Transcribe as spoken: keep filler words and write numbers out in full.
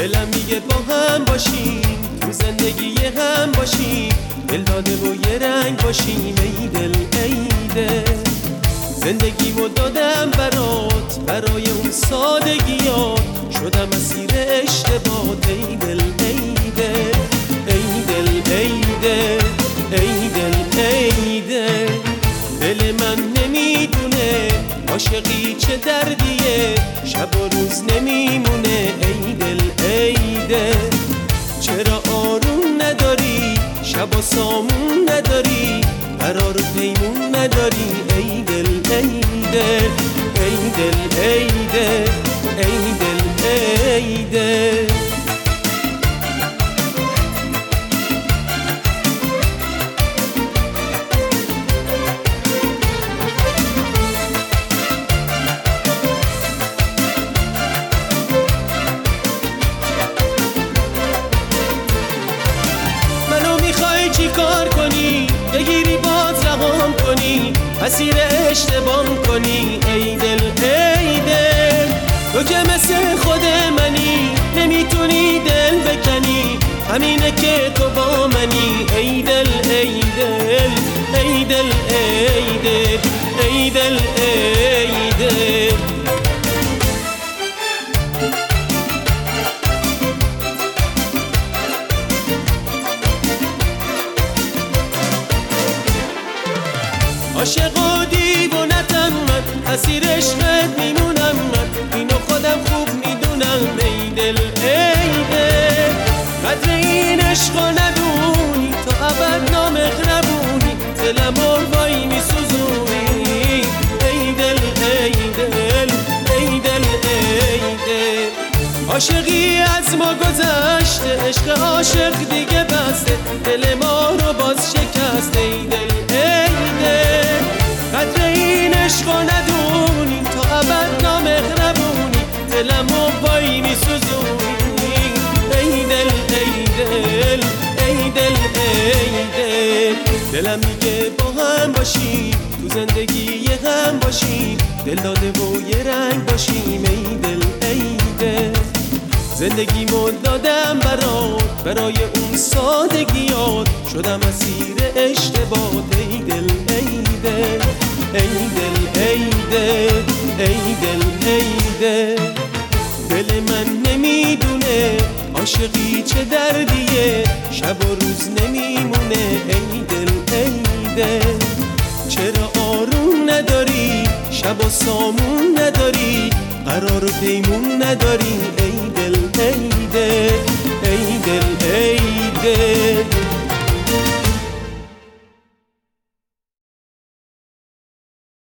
دلم میگه با هم باشیم، تو زندگی هم باشیم، دل داده و یه رنگ باشیم. ای دل ای دل، زندگیمو دادم برات، برای اون سادگیات شدم اسیر اشتباهات. ای دل ای دل ای دل ای دل ای دل ای دل، دل من نمیدونه عاشقی چه دردیه، شب و روز نمیمونه. ای دل ای دل، چرا آروم نداری، شب و سامون نداری، قرار پیمون نداری. ای دل ای دل ای دل ای دل ای دل ای دل. چی کار کنی بگیری باز رهام کنی، اسیر اشتباه کنی. ای دل ای دل، تو که مثل خود منی، نمیتونی دل بکنی، همینه که تو با منی. ای دل ای دل ای دل ای دل ای دل ای دل. عاشق و دیوونتم من، اسیر عشقت میمونم من، اینو خودم خوب میدونم. ای دل ای دل، قدر این عشقو ندونی، تا ابد نامغربونی، دلم وای میسوزونی. ای دل ای دل ای دل ای دل، عاشقی از ما گذشته، عشق عاشق دیگه بسته، دل ما رو باز شکسته. ای دل ای دل، قدر این عشقو ندونی، تا ابد نامغربونی، دلم و وای میسوزونی. ای دل ای دل ای دل ای دل، دلم میگه با هم باشیم، تو زندگی هم باشیم، دل داده و یه رنگ باشیم. ای دل ای دل، زندگیمو دادم برات، برای اون سادگیات شدم اسیر اشتباهات. ای دل ای دل ای دل ای دل ای دل ای دل، دل من نمیدونه عاشقی چه دردیه، شب و روز نمیمونه. ای دل ای دل، چرا آروم نداری، شب و سامون نداری، قرار و پیمون نداری. ای دل ای دل ای دل ای دل